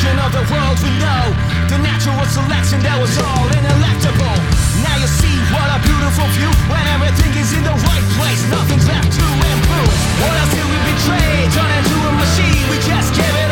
destruction of the world we know. The natural selection that was all inelectable. Now you see what a beautiful view. When everything is in the right place, nothing's left to improve. What else did we betray? Turn into a machine, we just give it